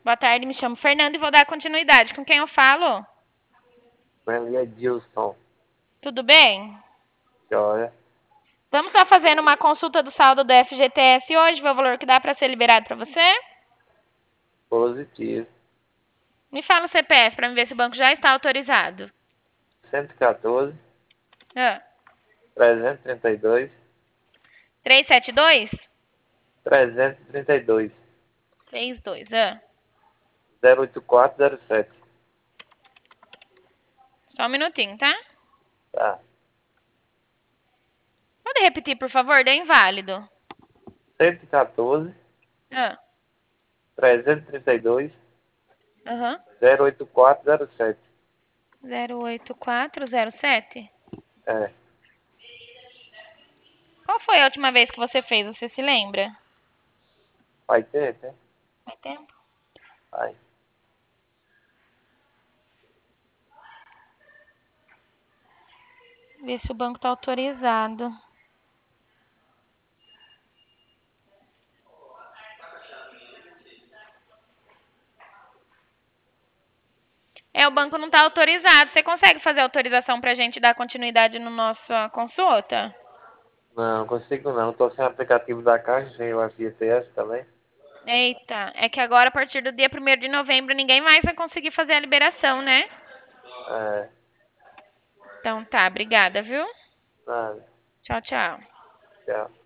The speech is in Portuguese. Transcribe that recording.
Boa tarde, me chamo Fernando e vou dar continuidade. Com quem eu falo? Meu nome é Dilson. Tudo bem? Joia. Vamos estar fazendo uma consulta do saldo do FGTS hoje, ver o valor que dá para ser liberado para você? Positivo. Me fala o CPF para ver se o banco já está autorizado. 114, Ah, 332, 372? 332, 32. Ah. 08407. Só um minutinho, tá? Tá. Pode repetir, por favor? Deu inválido. 114, Ah, 332, aham. 08407. 08407. É. Qual foi a última vez que você fez? Você se lembra? Vai ter, né? Faz tempo? Vai. Ver se o banco está autorizado. O banco não está autorizado. Você consegue fazer autorização para a gente dar continuidade no nossa consulta? Não, consigo não. Tô sem aplicativo da Caixa, sem o FGTS também. Eita, é que agora, a partir do dia 1º de novembro, ninguém mais vai conseguir fazer a liberação, né? É. Então tá, obrigada, viu? Nada. Tchau, tchau. Tchau.